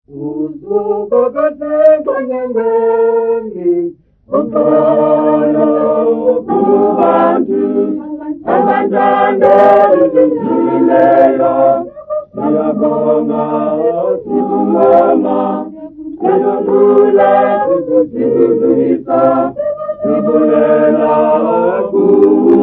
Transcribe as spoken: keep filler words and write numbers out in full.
uzubakase kwanyangweni ukhona kubantu abantanda izinjileyo siyabonga sibumama siyodula sikusikuzisa sibulela kuwe